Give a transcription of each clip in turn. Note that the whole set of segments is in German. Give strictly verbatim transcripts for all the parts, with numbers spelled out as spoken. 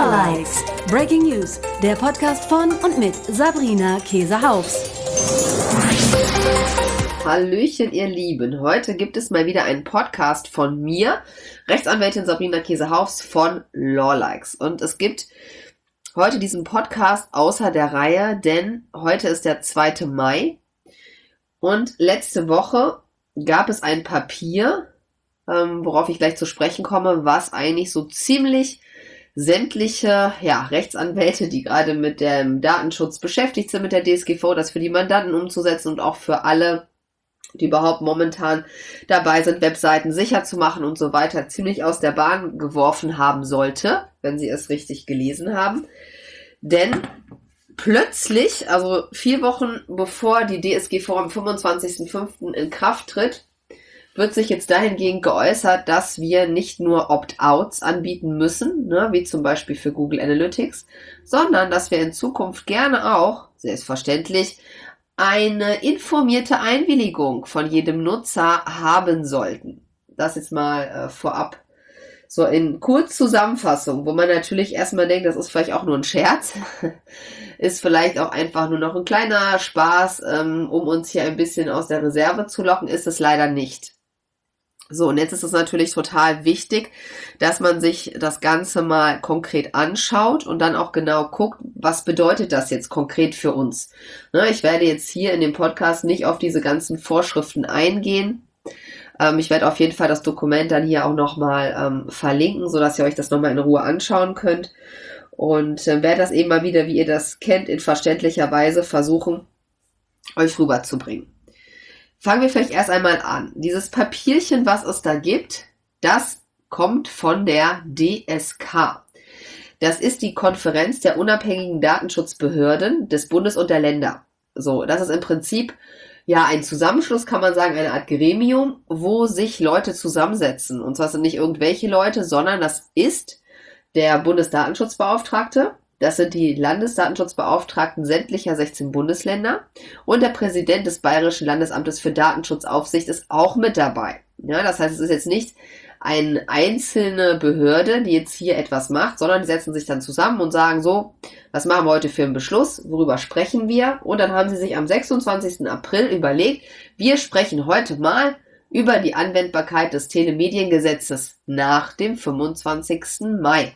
Lawlikes. Breaking News, der Podcast von und mit Sabrina Käse-Haufs. Hallöchen, ihr Lieben. Heute gibt es mal wieder einen Podcast von mir, Rechtsanwältin Sabrina Käse-Haufs von Lawlikes. Und es gibt heute diesen Podcast außer der Reihe, denn heute ist der zweite Mai und letzte Woche gab es ein Papier, ähm, worauf ich gleich zu sprechen komme, was eigentlich so ziemlich sämtliche ja, Rechtsanwälte, die gerade mit dem Datenschutz beschäftigt sind, mit der D S G V, das für die Mandanten umzusetzen und auch für alle, die überhaupt momentan dabei sind, Webseiten sicher zu machen und so weiter, ziemlich aus der Bahn geworfen haben sollte, wenn sie es richtig gelesen haben. Denn plötzlich, also vier Wochen bevor die D S G V am fünfundzwanzigsten fünften in Kraft tritt, wird sich jetzt dahingehend geäußert, dass wir nicht nur Opt-outs anbieten müssen, ne, wie zum Beispiel für Google Analytics, sondern dass wir in Zukunft gerne auch, selbstverständlich, eine informierte Einwilligung von jedem Nutzer haben sollten. Das jetzt mal äh, vorab. So in Kurzzusammenfassung, wo man natürlich erstmal denkt, das ist vielleicht auch nur ein Scherz, ist vielleicht auch einfach nur noch ein kleiner Spaß, ähm, um uns hier ein bisschen aus der Reserve zu locken, ist es leider nicht. So, und jetzt ist es natürlich total wichtig, dass man sich das Ganze mal konkret anschaut und dann auch genau guckt, was bedeutet das jetzt konkret für uns. Ne, ich werde jetzt hier in dem Podcast nicht auf diese ganzen Vorschriften eingehen. Ähm, ich werde auf jeden Fall das Dokument dann hier auch nochmal ähm, verlinken, sodass ihr euch das nochmal in Ruhe anschauen könnt. Und äh, werde das eben mal wieder, wie ihr das kennt, in verständlicher Weise versuchen, euch rüberzubringen. Fangen wir vielleicht erst einmal an. Dieses Papierchen, was es da gibt, das kommt von der D S K. Das ist die Konferenz der unabhängigen Datenschutzbehörden des Bundes und der Länder. So, das ist im Prinzip ja ein Zusammenschluss, kann man sagen, eine Art Gremium, wo sich Leute zusammensetzen. Und zwar sind nicht irgendwelche Leute, sondern das ist der Bundesdatenschutzbeauftragte. Das sind die Landesdatenschutzbeauftragten sämtlicher sechzehn Bundesländer und der Präsident des Bayerischen Landesamtes für Datenschutzaufsicht ist auch mit dabei. Ja, das heißt, es ist jetzt nicht eine einzelne Behörde, die jetzt hier etwas macht, sondern die setzen sich dann zusammen und sagen so, was machen wir heute für einen Beschluss, worüber sprechen wir? Und dann haben sie sich am sechsundzwanzigsten April überlegt, wir sprechen heute mal über die Anwendbarkeit des Telemediengesetzes nach dem fünfundzwanzigsten Mai.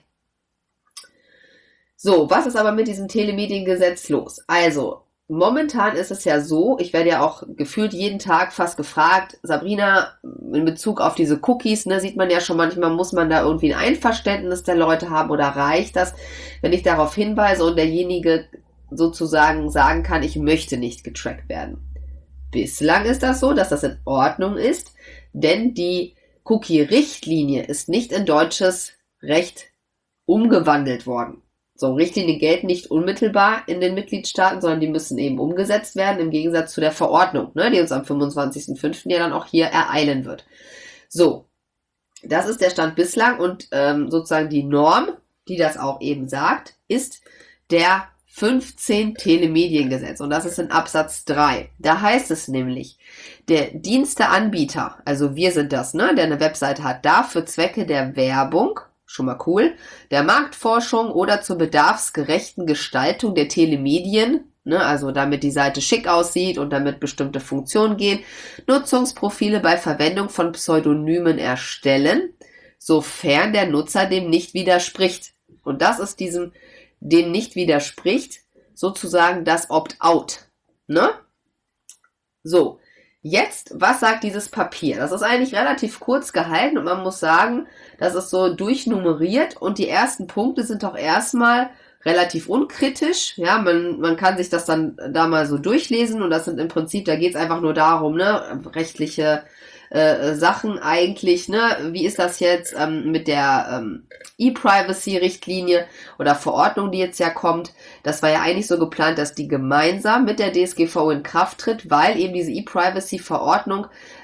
So, was ist aber mit diesem Telemediengesetz los? Also, momentan ist es ja so, ich werde ja auch gefühlt jeden Tag fast gefragt, Sabrina, in Bezug auf diese Cookies, ne, sieht man ja schon manchmal, muss man da irgendwie ein Einverständnis der Leute haben oder reicht das, wenn ich darauf hinweise und derjenige sozusagen sagen kann, ich möchte nicht getrackt werden. Bislang ist das so, dass das in Ordnung ist, denn die Cookie-Richtlinie ist nicht in deutsches Recht umgewandelt worden. So, Richtlinien gelten nicht unmittelbar in den Mitgliedstaaten, sondern die müssen eben umgesetzt werden, im Gegensatz zu der Verordnung, ne, die uns am fünfundzwanzigsten fünften ja dann auch hier ereilen wird. So, das ist der Stand bislang und ähm, sozusagen die Norm, die das auch eben sagt, ist der fünfzehn Telemediengesetz und das ist in Absatz drei. Da heißt es nämlich, der Diensteanbieter, also wir sind das, ne, der eine Webseite hat, darf für Zwecke der Werbung, schon mal cool, der Marktforschung oder zur bedarfsgerechten Gestaltung der Telemedien, ne, also damit die Seite schick aussieht und damit bestimmte Funktionen gehen, Nutzungsprofile bei Verwendung von Pseudonymen erstellen, sofern der Nutzer dem nicht widerspricht. Und das ist diesem, dem nicht widerspricht, sozusagen das Opt-out. Ne? So. Jetzt, was sagt dieses Papier? Das ist eigentlich relativ kurz gehalten und man muss sagen, das ist so durchnummeriert und die ersten Punkte sind doch erstmal relativ unkritisch. Ja, man, man kann sich das dann da mal so durchlesen und das sind im Prinzip, da geht es einfach nur darum, ne, rechtliche äh, Sachen eigentlich, ne, wie ist das jetzt ähm, mit der ähm, E-Privacy-Richtlinie oder Verordnung, die jetzt ja kommt. Das war ja eigentlich so geplant, dass die gemeinsam mit der D S G V in Kraft tritt, weil eben diese E-Privacy-Verordnung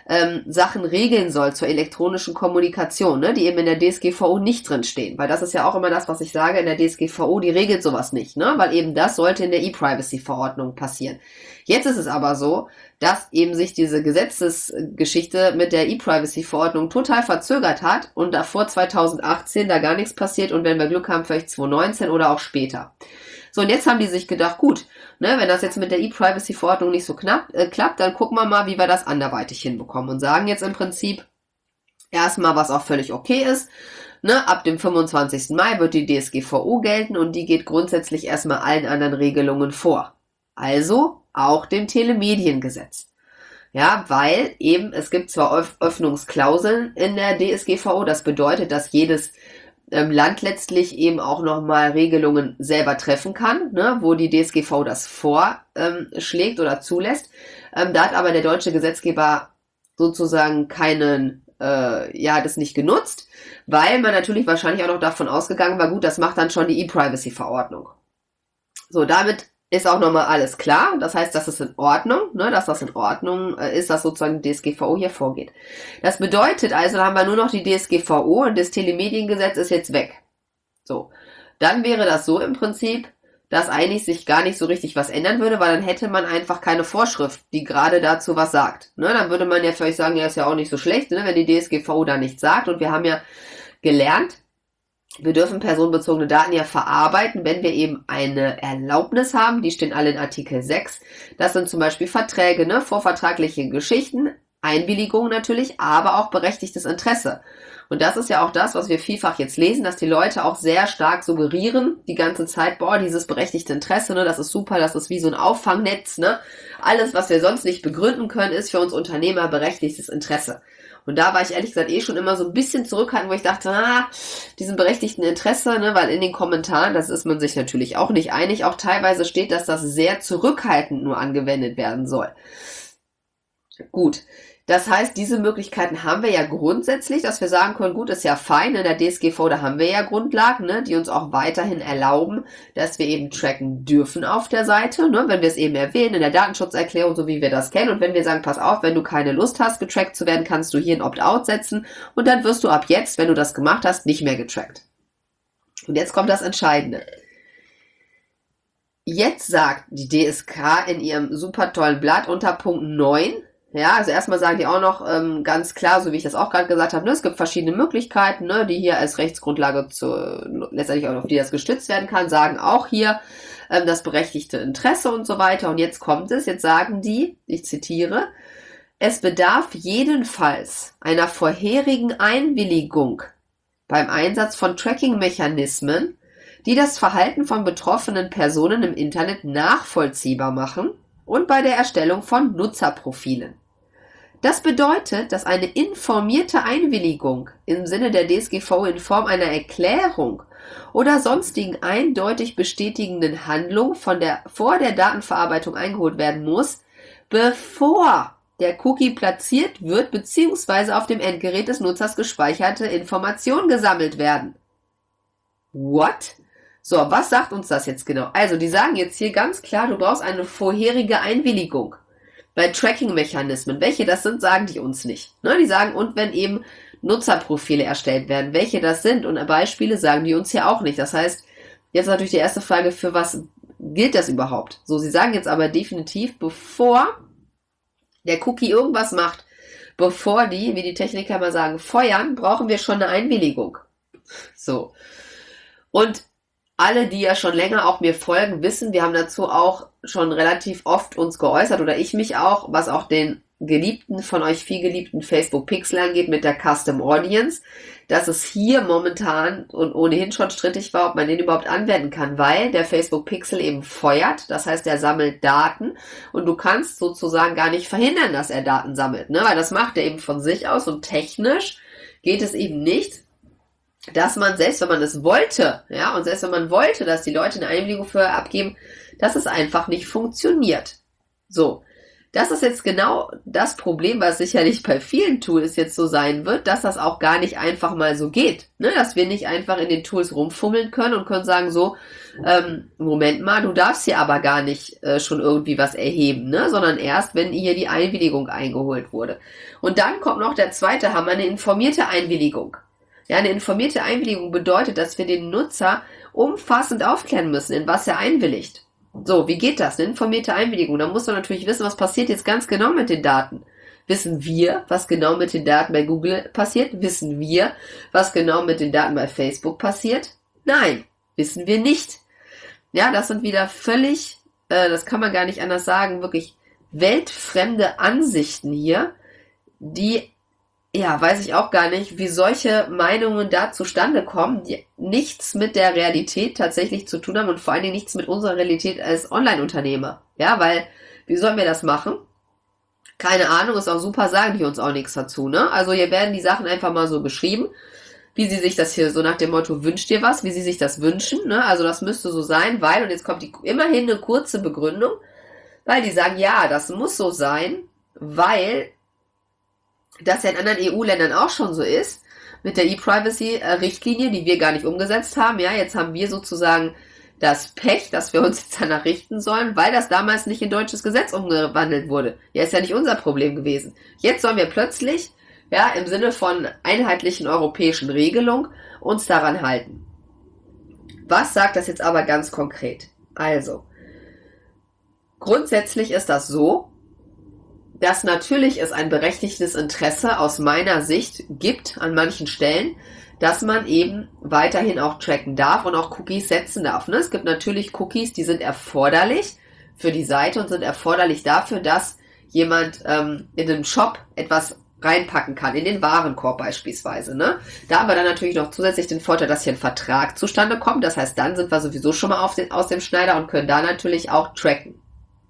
ähm, Sachen regeln soll zur elektronischen Kommunikation, ne, die eben in der D S G V O nicht drin stehen. Weil das ist ja auch immer das, was ich sage, in der D S G V O, die regelt sowas nicht, ne, weil eben das sollte in der E-Privacy-Verordnung passieren. Jetzt ist es aber so, dass eben sich diese Gesetzesgeschichte mit der E-Privacy-Verordnung total verzögert hat und davor zweitausendachtzehn da gar nichts passiert und wenn wir Glück haben, vielleicht zweitausendneunzehn oder auch später. So, und jetzt haben die sich gedacht, gut, ne, wenn das jetzt mit der E-Privacy-Verordnung nicht so knapp, äh, klappt, dann gucken wir mal, wie wir das anderweitig hinbekommen und sagen jetzt im Prinzip erstmal, was auch völlig okay ist, ne, ab dem fünfundzwanzigsten Mai wird die D S G V O gelten und die geht grundsätzlich erstmal allen anderen Regelungen vor. Also auch dem Telemediengesetz. Ja, weil eben, es gibt zwar Öff- Öffnungsklauseln in der D S G V O, das bedeutet, dass jedes Land letztlich eben auch nochmal Regelungen selber treffen kann, ne, wo die D S G V das vorschlägt ähm, oder zulässt. Ähm, da hat aber der deutsche Gesetzgeber sozusagen keinen, äh, ja, hat es nicht genutzt, weil man natürlich wahrscheinlich auch noch davon ausgegangen war, gut, das macht dann schon die E-Privacy-Verordnung. So, damit ist auch nochmal alles klar. Das heißt, das ist in Ordnung, ne, dass das in Ordnung äh, ist, dass sozusagen die D S G V O hier vorgeht. Das bedeutet also, da haben wir nur noch die D S G V O und das Telemediengesetz ist jetzt weg. So. Dann wäre das so im Prinzip, dass eigentlich sich gar nicht so richtig was ändern würde, weil dann hätte man einfach keine Vorschrift, die gerade dazu was sagt. Ne, dann würde man ja vielleicht sagen, ja, ist ja auch nicht so schlecht, ne, wenn die D S G V O da nichts sagt. Und wir haben ja gelernt, wir dürfen personenbezogene Daten ja verarbeiten, wenn wir eben eine Erlaubnis haben. Die stehen alle in Artikel sechs. Das sind zum Beispiel Verträge, ne, vorvertragliche Geschichten, Einwilligung natürlich, aber auch berechtigtes Interesse. Und das ist ja auch das, was wir vielfach jetzt lesen, dass die Leute auch sehr stark suggerieren, die ganze Zeit, boah, dieses berechtigte Interesse, ne, das ist super, das ist wie so ein Auffangnetz, ne. Alles, was wir sonst nicht begründen können, ist für uns Unternehmer berechtigtes Interesse. Und da war ich ehrlich gesagt eh schon immer so ein bisschen zurückhaltend, wo ich dachte, ah, diesen berechtigten Interesse, ne, weil in den Kommentaren, das ist man sich natürlich auch nicht einig, auch teilweise steht, dass das sehr zurückhaltend nur angewendet werden soll. Gut, das heißt, diese Möglichkeiten haben wir ja grundsätzlich, dass wir sagen können, gut, ist ja fein, in der D S G V, da haben wir ja Grundlagen, ne, die uns auch weiterhin erlauben, dass wir eben tracken dürfen auf der Seite, ne, wenn wir es eben erwähnen, in der Datenschutzerklärung, so wie wir das kennen, und wenn wir sagen, pass auf, wenn du keine Lust hast, getrackt zu werden, kannst du hier ein Opt-out setzen und dann wirst du ab jetzt, wenn du das gemacht hast, nicht mehr getrackt. Und jetzt kommt das Entscheidende. Jetzt sagt die D S K in ihrem super tollen Blatt unter Punkt neun, ja, also erstmal sagen die auch noch ähm, ganz klar, so wie ich das auch gerade gesagt habe, ne, es gibt verschiedene Möglichkeiten, ne, die hier als Rechtsgrundlage zu, letztendlich auch auf die das gestützt werden kann, sagen auch hier ähm, das berechtigte Interesse und so weiter. Und jetzt kommt es, jetzt sagen die, ich zitiere, es bedarf jedenfalls einer vorherigen Einwilligung beim Einsatz von Tracking-Mechanismen, die das Verhalten von betroffenen Personen im Internet nachvollziehbar machen und bei der Erstellung von Nutzerprofilen. Das bedeutet, dass eine informierte Einwilligung im Sinne der D S G V in Form einer Erklärung oder sonstigen eindeutig bestätigenden Handlung von der, vor der Datenverarbeitung eingeholt werden muss, bevor der Cookie platziert wird bzw. auf dem Endgerät des Nutzers gespeicherte Informationen gesammelt werden. What? So, was sagt uns das jetzt genau? Also, die sagen jetzt hier ganz klar, du brauchst eine vorherige Einwilligung. Bei Tracking-Mechanismen, welche das sind, sagen die uns nicht. Ne? Die sagen, und wenn eben Nutzerprofile erstellt werden, welche das sind und Beispiele sagen die uns hier auch nicht. Das heißt, jetzt natürlich die erste Frage, für was gilt das überhaupt? So, sie sagen jetzt aber definitiv, bevor der Cookie irgendwas macht, bevor die, wie die Techniker mal sagen, feuern, brauchen wir schon eine Einwilligung. So. Und alle, die ja schon länger auch mir folgen, wissen, wir haben dazu auch schon relativ oft uns geäußert oder ich mich auch, was auch den geliebten, von euch viel geliebten Facebook Pixel angeht mit der Custom Audience, dass es hier momentan und ohnehin schon strittig war, ob man den überhaupt anwenden kann, weil der Facebook Pixel eben feuert, das heißt, er sammelt Daten und du kannst sozusagen gar nicht verhindern, dass er Daten sammelt, ne? Weil das macht er eben von sich aus und technisch geht es eben nicht, dass man, selbst wenn man es wollte, ja, und selbst wenn man wollte, dass die Leute eine Einwilligung für abgeben, dass es einfach nicht funktioniert. So, das ist jetzt genau das Problem, was sicherlich bei vielen Tools jetzt so sein wird, dass das auch gar nicht einfach mal so geht. Ne? Dass wir nicht einfach in den Tools rumfummeln können und können sagen so, ähm, Moment mal, du darfst hier aber gar nicht äh, schon irgendwie was erheben, ne? Sondern erst, wenn hier die Einwilligung eingeholt wurde. Und dann kommt noch der zweite Hammer, eine informierte Einwilligung. Ja, eine informierte Einwilligung bedeutet, dass wir den Nutzer umfassend aufklären müssen, in was er einwilligt. So, wie geht das? Eine informierte Einwilligung. Da muss man natürlich wissen, was passiert jetzt ganz genau mit den Daten. Wissen wir, was genau mit den Daten bei Google passiert? Wissen wir, was genau mit den Daten bei Facebook passiert? Nein, wissen wir nicht. Ja, das sind wieder völlig, äh, das kann man gar nicht anders sagen, wirklich weltfremde Ansichten hier, die, ja, weiß ich auch gar nicht, wie solche Meinungen da zustande kommen, die nichts mit der Realität tatsächlich zu tun haben und vor allen Dingen nichts mit unserer Realität als Online-Unternehmer. Ja, weil, wie sollen wir das machen? Keine Ahnung, ist auch super, sagen die uns auch nichts dazu, ne? Also hier werden die Sachen einfach mal so beschrieben, wie sie sich das hier so nach dem Motto, wünscht dir was, wie sie sich das wünschen, ne? Also das müsste so sein, weil, und jetzt kommt die, immerhin eine kurze Begründung, weil die sagen, ja, das muss so sein, weil das ja in anderen E U-Ländern auch schon so ist, mit der E-Privacy-Richtlinie, die wir gar nicht umgesetzt haben. Ja, jetzt haben wir sozusagen das Pech, dass wir uns jetzt danach richten sollen, weil das damals nicht in deutsches Gesetz umgewandelt wurde. Ja, ist ja nicht unser Problem gewesen. Jetzt sollen wir plötzlich, ja, im Sinne von einheitlichen europäischen Regelung uns daran halten. Was sagt das jetzt aber ganz konkret? Also, grundsätzlich ist das so, dass natürlich es ein berechtigtes Interesse aus meiner Sicht gibt an manchen Stellen, dass man eben weiterhin auch tracken darf und auch Cookies setzen darf. Ne? Es gibt natürlich Cookies, die sind erforderlich für die Seite und sind erforderlich dafür, dass jemand ähm, in einem Shop etwas reinpacken kann, in den Warenkorb beispielsweise. Ne? Da haben wir dann natürlich noch zusätzlich den Vorteil, dass hier ein Vertrag zustande kommt. Das heißt, dann sind wir sowieso schon mal auf den, aus dem Schneider und können da natürlich auch tracken.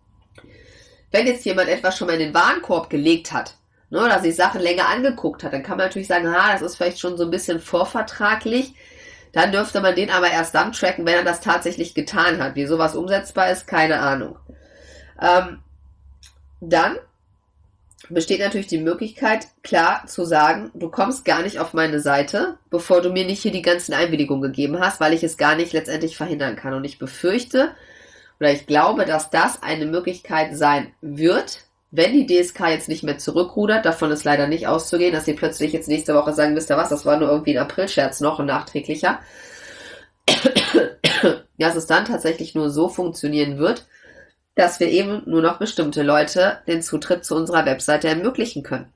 Wenn jetzt jemand etwas schon mal in den Warenkorb gelegt hat, ne, oder sich Sachen länger angeguckt hat, dann kann man natürlich sagen, ah, das ist vielleicht schon so ein bisschen vorvertraglich. Dann dürfte man den aber erst dann tracken, wenn er das tatsächlich getan hat. Wie sowas umsetzbar ist, keine Ahnung. Ähm, dann besteht natürlich die Möglichkeit, klar zu sagen, du kommst gar nicht auf meine Seite, bevor du mir nicht hier die ganzen Einwilligungen gegeben hast, weil ich es gar nicht letztendlich verhindern kann. Und ich befürchte, oder ich glaube, dass das eine Möglichkeit sein wird, wenn die D S K jetzt nicht mehr zurückrudert. Davon ist leider nicht auszugehen, dass sie plötzlich jetzt nächste Woche sagen, wisst ihr was, das war nur irgendwie ein Aprilscherz noch, ein nachträglicher. Dass es dann tatsächlich nur so funktionieren wird, dass wir eben nur noch bestimmte Leute den Zutritt zu unserer Webseite ermöglichen können.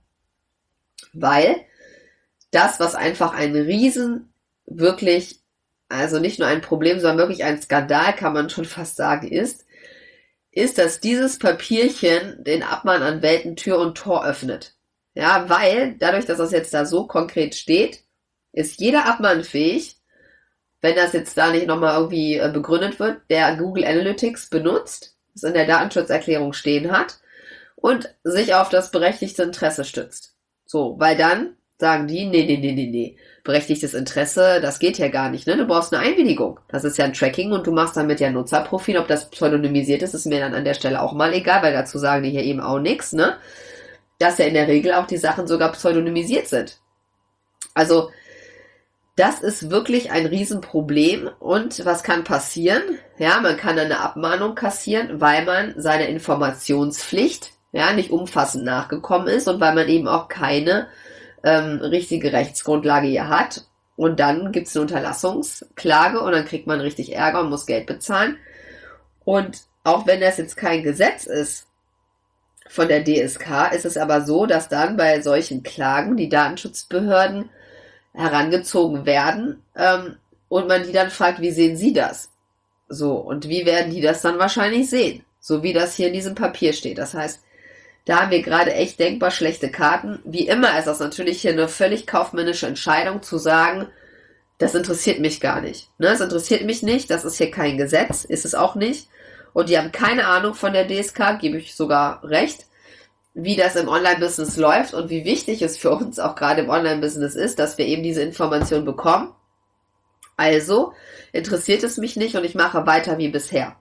Weil das, was einfach ein riesen, wirklich, also nicht nur ein Problem, sondern wirklich ein Skandal, kann man schon fast sagen, ist, ist, dass dieses Papierchen den Abmahnanwälten Tür und Tor öffnet. Ja, weil dadurch, dass das jetzt da so konkret steht, ist jeder abmahnfähig, wenn das jetzt da nicht nochmal irgendwie begründet wird, der Google Analytics benutzt, das in der Datenschutzerklärung stehen hat und sich auf das berechtigte Interesse stützt. So, weil dann sagen die, nee, nee, nee, nee, nee, berechtigtes Interesse, das geht ja gar nicht, ne? Du brauchst eine Einwilligung. Das ist ja ein Tracking und du machst damit ja ein Nutzerprofil. Ob das pseudonymisiert ist, ist mir dann an der Stelle auch mal egal, weil dazu sagen die hier eben auch nichts, ne? Dass ja in der Regel auch die Sachen sogar pseudonymisiert sind. Also, das ist wirklich ein Riesenproblem und was kann passieren? Ja, man kann eine Abmahnung kassieren, weil man seiner Informationspflicht, ja, nicht umfassend nachgekommen ist und weil man eben auch keine ähm, richtige Rechtsgrundlage hier hat. Und dann gibt es eine Unterlassungsklage und dann kriegt man richtig Ärger und muss Geld bezahlen. Und auch wenn das jetzt kein Gesetz ist von der D S K, ist es aber so, dass dann bei solchen Klagen die Datenschutzbehörden herangezogen werden ähm, und man die dann fragt, wie sehen Sie das? So, und wie werden die das dann wahrscheinlich sehen? So wie das hier in diesem Papier steht. Das heißt, da haben wir gerade echt denkbar schlechte Karten. Wie immer ist das natürlich hier eine völlig kaufmännische Entscheidung zu sagen, das interessiert mich gar nicht. Ne? Es interessiert mich nicht, das ist hier kein Gesetz, ist es auch nicht. Und die haben keine Ahnung von der D S K, gebe ich sogar recht, wie das im Online-Business läuft und wie wichtig es für uns auch gerade im Online-Business ist, dass wir eben diese Information bekommen. Also interessiert es mich nicht und ich mache weiter wie bisher.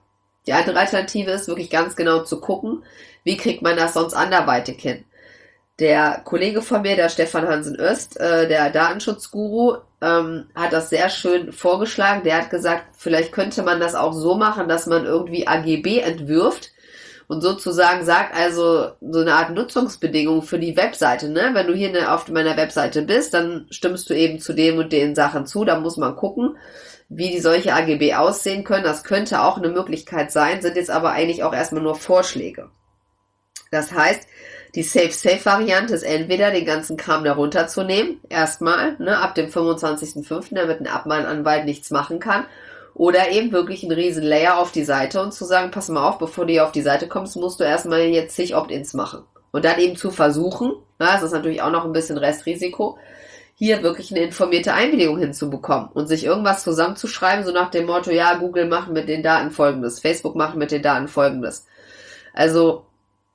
Die andere Alternative ist wirklich ganz genau zu gucken, wie kriegt man das sonst anderweitig hin. Der Kollege von mir, der Stefan Hansen-Öst, äh, der Datenschutzguru, ähm, hat das sehr schön vorgeschlagen. Der hat gesagt, vielleicht könnte man das auch so machen, dass man irgendwie A G B entwirft und sozusagen sagt, also so eine Art Nutzungsbedingung für die Webseite. Ne? Wenn du hier auf meiner Webseite bist, dann stimmst du eben zu dem und den Sachen zu. Da muss man gucken, wie die solche A G B aussehen können. Das könnte auch eine Möglichkeit sein, sind jetzt aber eigentlich auch erstmal nur Vorschläge. Das heißt, die Safe-Safe-Variante ist entweder den ganzen Kram da runterzunehmen, erstmal, ne, ab dem fünfundzwanzigsten fünften, damit ein Abmahnanwalt nichts machen kann, oder eben wirklich einen riesen Layer auf die Seite und zu sagen, pass mal auf, bevor du hier auf die Seite kommst, musst du erstmal jetzt zig Opt-ins machen. Und dann eben zu versuchen, na, das ist natürlich auch noch ein bisschen Restrisiko, hier wirklich eine informierte Einwilligung hinzubekommen und sich irgendwas zusammenzuschreiben, so nach dem Motto, ja, Google macht mit den Daten Folgendes, Facebook macht mit den Daten Folgendes. Also,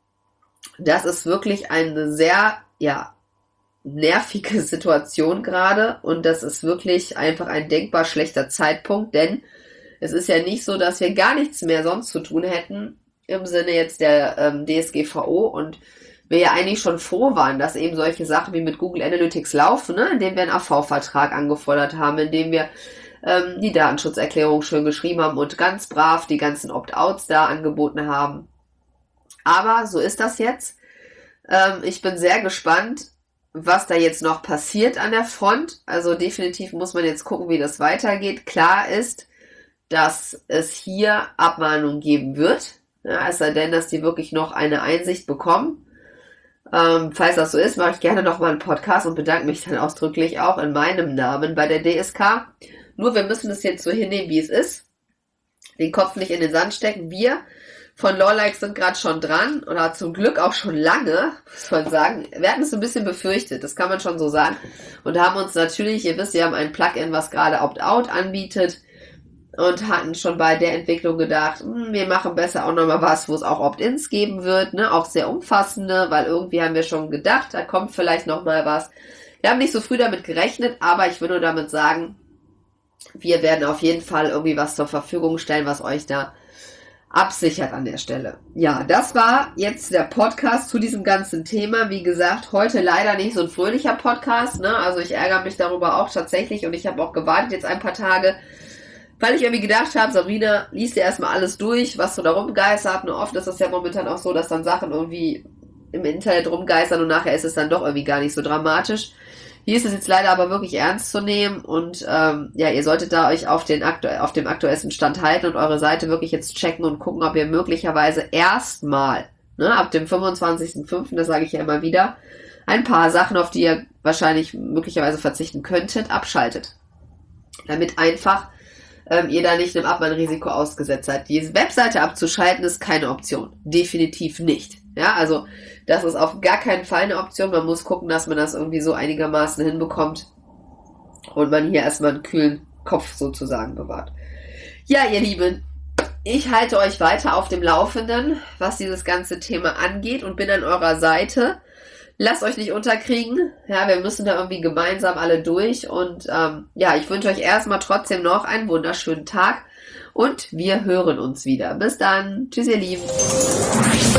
das ist wirklich eine sehr, ja, nervige Situation gerade und das ist wirklich einfach ein denkbar schlechter Zeitpunkt, denn es ist ja nicht so, dass wir gar nichts mehr sonst zu tun hätten im Sinne jetzt der ähm, D S G V O und wir ja eigentlich schon froh waren, dass eben solche Sachen wie mit Google Analytics laufen, ne? Indem wir einen A V-Vertrag angefordert haben, indem wir ähm, die Datenschutzerklärung schön geschrieben haben und ganz brav die ganzen Opt-outs da angeboten haben. Aber so ist das jetzt. Ähm, ich bin sehr gespannt, was da jetzt noch passiert an der Front. Also definitiv muss man jetzt gucken, wie das weitergeht. Klar ist, dass es hier Abmahnungen geben wird. Ja, es sei denn, dass die wirklich noch eine Einsicht bekommen. Ähm, falls das so ist, mache ich gerne nochmal einen Podcast und bedanke mich dann ausdrücklich auch in meinem Namen bei der D S K. Nur wir müssen es jetzt so hinnehmen, wie es ist. Den Kopf nicht in den Sand stecken. Wir von Lawlikes sind gerade schon dran oder zum Glück auch schon lange, muss man sagen. Wir hatten es ein bisschen befürchtet, das kann man schon so sagen. Und haben uns natürlich, ihr wisst, wir haben ein Plugin, was gerade Opt-out anbietet und hatten schon bei der Entwicklung gedacht, hm, wir machen besser auch nochmal was, wo es auch Opt-ins geben wird, ne, auch sehr umfassende, weil irgendwie haben wir schon gedacht, da kommt vielleicht nochmal was. Wir haben nicht so früh damit gerechnet, aber ich will nur damit sagen, wir werden auf jeden Fall irgendwie was zur Verfügung stellen, was euch da absichert an der Stelle. Ja, das war jetzt der Podcast zu diesem ganzen Thema. Wie gesagt, heute leider nicht so ein fröhlicher Podcast, ne? Also ich ärgere mich darüber auch tatsächlich und ich habe auch gewartet jetzt ein paar Tage, weil ich irgendwie gedacht habe, Sabrina, liest dir erstmal alles durch, was so da rumgeistert. Und oft ist es ja momentan auch so, dass dann Sachen irgendwie im Internet rumgeistern und nachher ist es dann doch irgendwie gar nicht so dramatisch. Hier ist es jetzt leider aber wirklich ernst zu nehmen und ähm, ja, ihr solltet da euch auf, den aktu- auf dem aktuellsten Stand halten und eure Seite wirklich jetzt checken und gucken, ob ihr möglicherweise erstmal, ne, ab dem fünfundzwanzigsten fünften, das sage ich ja immer wieder, ein paar Sachen, auf die ihr wahrscheinlich möglicherweise verzichten könntet, abschaltet. Damit einfach ähm, ihr da nicht einem Abmahnrisiko ausgesetzt seid. Die Webseite abzuschalten ist keine Option. Definitiv nicht. Ja, also das ist auf gar keinen Fall eine Option. Man muss gucken, dass man das irgendwie so einigermaßen hinbekommt und man hier erstmal einen kühlen Kopf sozusagen bewahrt. Ja, ihr Lieben, ich halte euch weiter auf dem Laufenden, was dieses ganze Thema angeht und bin an eurer Seite. Lasst euch nicht unterkriegen. Ja, wir müssen da irgendwie gemeinsam alle durch und ähm, ja, ich wünsche euch erstmal trotzdem noch einen wunderschönen Tag und wir hören uns wieder. Bis dann. Tschüss, ihr Lieben.